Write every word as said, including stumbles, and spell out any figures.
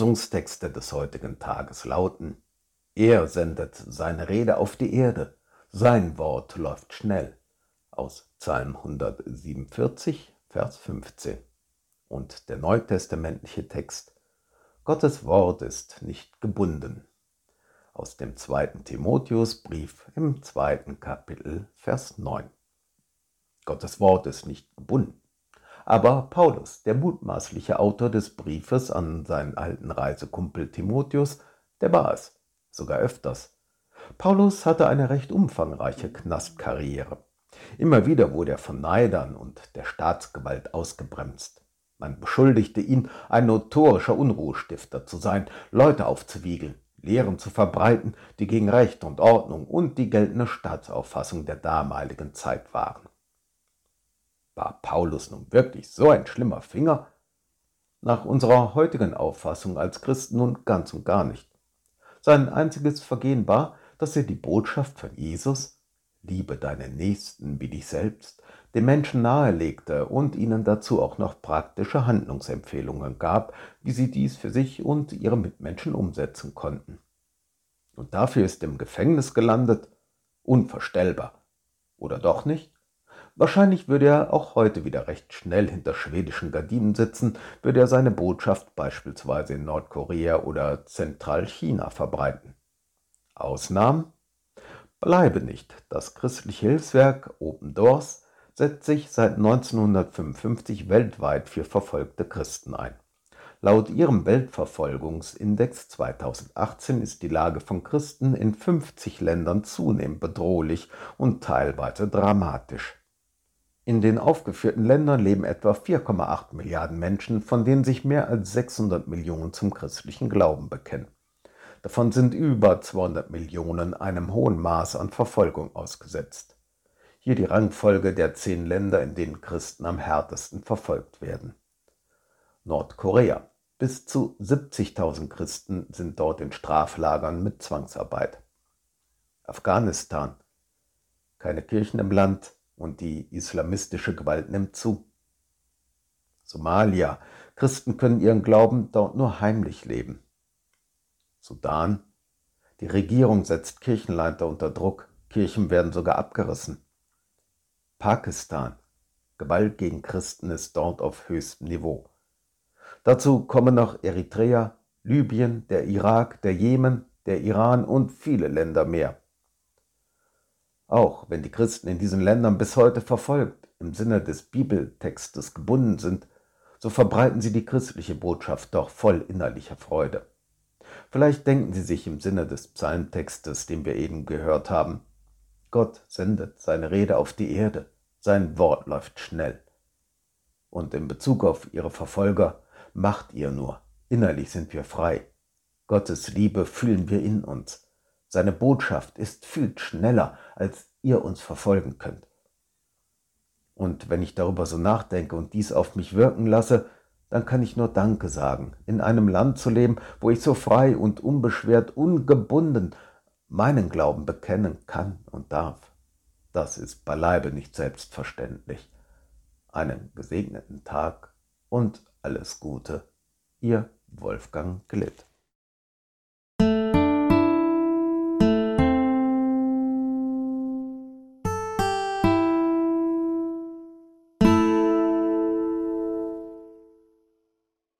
Losungstexte des heutigen Tages lauten: Er sendet seine Rede auf die Erde, sein Wort läuft schnell. Aus Psalm hundertsiebenundvierzig, Vers fünfzehn. Und der neutestamentliche Text: Gottes Wort ist nicht gebunden. Aus dem zweiten Timotheusbrief im zweiten Kapitel, Vers neun. Gottes Wort ist nicht gebunden. Aber Paulus, der mutmaßliche Autor des Briefes an seinen alten Reisekumpel Timotheus, der war es, sogar öfters. Paulus hatte eine recht umfangreiche Knastkarriere. Immer wieder wurde er von Neidern und der Staatsgewalt ausgebremst. Man beschuldigte ihn, ein notorischer Unruhestifter zu sein, Leute aufzuwiegeln, Lehren zu verbreiten, die gegen Recht und Ordnung und die geltende Staatsauffassung der damaligen Zeit waren. War Paulus nun wirklich so ein schlimmer Finger? Nach unserer heutigen Auffassung als Christen nun ganz und gar nicht. Sein einziges Vergehen war, dass er die Botschaft von Jesus, liebe deinen Nächsten wie dich selbst, den Menschen nahelegte und ihnen dazu auch noch praktische Handlungsempfehlungen gab, wie sie dies für sich und ihre Mitmenschen umsetzen konnten. Und dafür ist er im Gefängnis gelandet? Unvorstellbar. Oder doch nicht? Wahrscheinlich würde er auch heute wieder recht schnell hinter schwedischen Gardinen sitzen, würde er seine Botschaft beispielsweise in Nordkorea oder Zentralchina verbreiten. Ausnahmen? Bleibe nicht. Das christliche Hilfswerk Open Doors setzt sich seit neunzehnhundertfünfundfünfzig weltweit für verfolgte Christen ein. Laut ihrem Weltverfolgungsindex zweitausendachtzehn ist die Lage von Christen in fünfzig Ländern zunehmend bedrohlich und teilweise dramatisch. In den aufgeführten Ländern leben etwa vier Komma acht Milliarden Menschen, von denen sich mehr als sechshundert Millionen zum christlichen Glauben bekennen. Davon sind über zweihundert Millionen einem hohen Maß an Verfolgung ausgesetzt. Hier die Rangfolge der zehn Länder, in denen Christen am härtesten verfolgt werden. Nordkorea. Bis zu siebzigtausend Christen sind dort in Straflagern mit Zwangsarbeit. Afghanistan. Keine Kirchen im Land und die islamistische Gewalt nimmt zu. Somalia. Christen können ihren Glauben dort nur heimlich leben. Sudan. Die Regierung setzt Kirchenleiter unter Druck, Kirchen werden sogar abgerissen. Pakistan. Gewalt gegen Christen ist dort auf höchstem Niveau. Dazu kommen noch Eritrea, Libyen, der Irak, der Jemen, der Iran und viele Länder mehr. Auch wenn die Christen in diesen Ländern bis heute verfolgt, im Sinne des Bibeltextes gebunden sind, so verbreiten sie die christliche Botschaft doch voll innerlicher Freude. Vielleicht denken sie sich im Sinne des Psalmtextes, den wir eben gehört haben: Gott sendet seine Rede auf die Erde, sein Wort läuft schnell. Und in Bezug auf ihre Verfolger: Macht ihr nur, innerlich sind wir frei. Gottes Liebe fühlen wir in uns. Seine Botschaft ist viel schneller, als ihr uns verfolgen könnt. Und wenn ich darüber so nachdenke und dies auf mich wirken lasse, dann kann ich nur Danke sagen, in einem Land zu leben, wo ich so frei und unbeschwert, ungebunden meinen Glauben bekennen kann und darf. Das ist beileibe nicht selbstverständlich. Einen gesegneten Tag und alles Gute. Ihr Wolfgang Glitt.